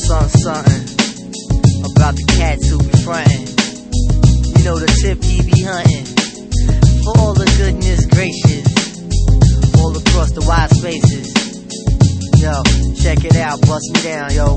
something about the cats who be frontin'. You know the tip he be hunting for all the goodness gracious all across the wide spaces. Yo, check it out, bust me down, yo.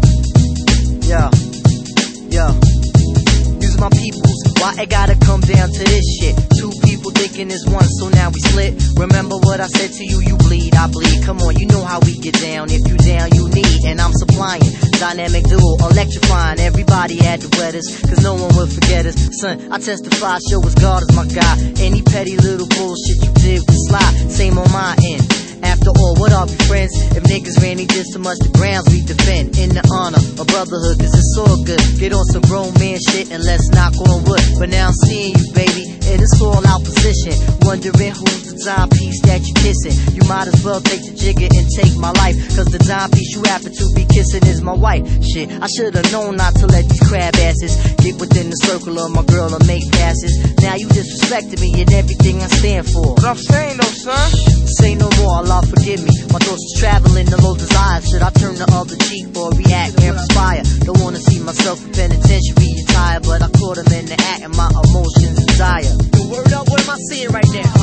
Use my peoples, why it gotta come down to this shit? Two people thinking it's one, so now we split. Remember what I said to you, you bleed, I bleed. Come on, you know how we get down. If you down, you need, and I'm supplying. Dynamic duo, electrifying. Everybody had to wet us, cause no one would forget us. Son, I testify, show us God is my guy. Any petty little bullshit you did was slide. Same on my end. After all, what are we friends? If niggas really did so much, the grounds we defend. In the honor of brotherhood, cause it's all good. Get on some grown man shit and let's knock on wood. But now I'm seeing you, baby, and it's all out position. Wondering who's the timepiece that you kissing. You might as well take the jigger and take my life, cause the timepiece you happen to be kissing is my wife. Shit, I should've known not to let these crab asses get within the circle of my girl and make passes. Now you disrespected me and everything I stand for. What I'm saying though, son, say no more, Allah forgive me. My thoughts was traveling, the low desire. Should I turn the other cheek or react and perspire? Don't wanna see myself in penitentiary attire, but I caught him in the act and my emotions desire. The word up, what am I seeing right now?